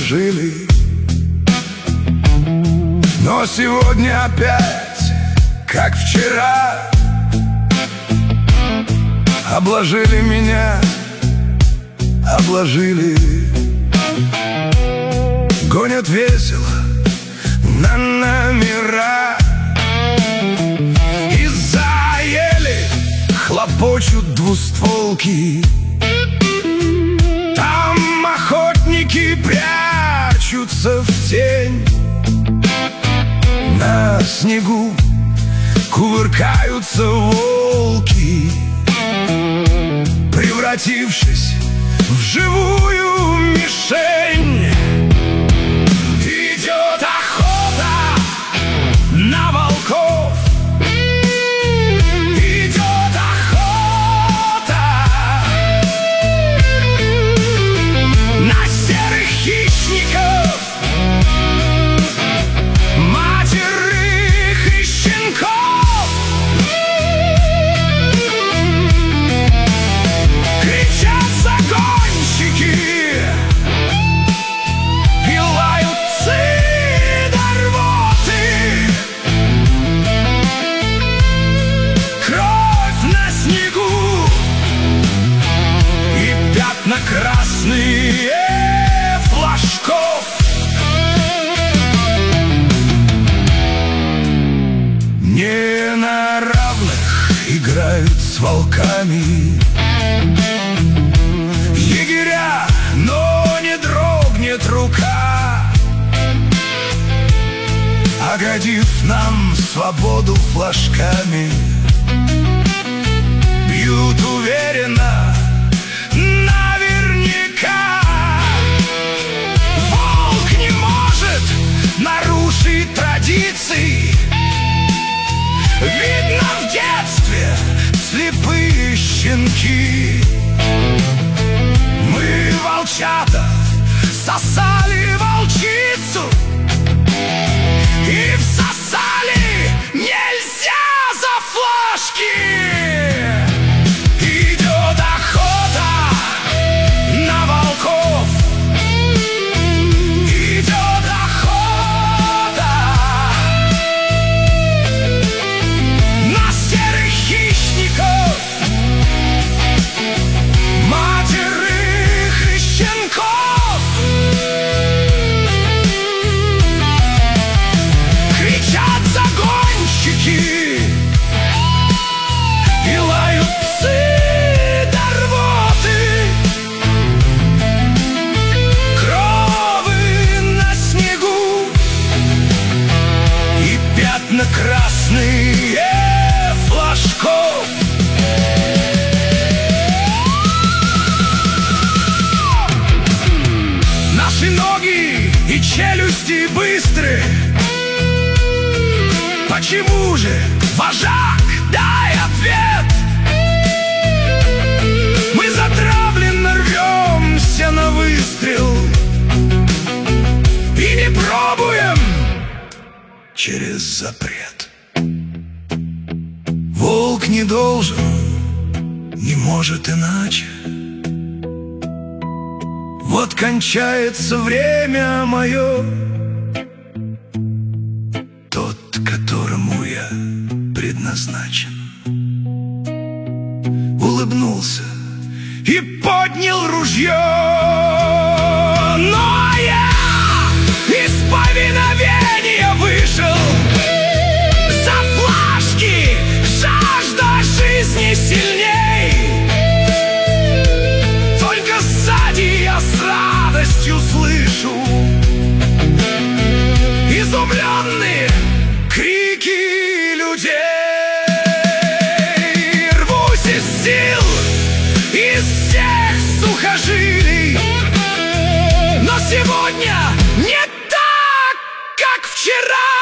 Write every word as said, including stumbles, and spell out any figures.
обложили. Но сегодня опять, как вчера, обложили меня, обложили. Гонят весело на номера, из-за ели хлопочут двустволки. Там охотники прячутся в тень, на снегу кувыркаются волки, превратившись в живую мишень. Идет охота на волков, идет охота на серых хищников, матерых и щенков. Кричат загонщики и лают псы до рвоты. Кровь на снегу и пятна красные флажков. Не на равных играют с волками егеря, но не дрогнет рука, огодив нам свободу флажками. Бьют уверенно, наверняка. Волк не может нарушить традиции. Видно, в детстве слепые щенки. Мы, волчата, сосали волчицу и всосали нельзя за флажки. Идет охота на волков, идет охота на серых хищников, матерых и щенков. Кричат загонщики и лают псы до рвоты. Кровы на снегу и пятна красные флажков. Наши ноги и челюсти быстры. Почему же, вожак, дай ответ? Мы затравленно рвемся на выстрел и не пробуем через запрет. Волк не должен, не может иначе. Вот кончается время мое, тот, которому я предназначен. Улыбнулся и поднял ружье, но я из повиновения вышел. За флажки жажда жизни сильней. Только сзади я с радостью слышу изумленные крики людей. Рвусь из сил, из всех сухожилий, но сегодня не так, как вчера.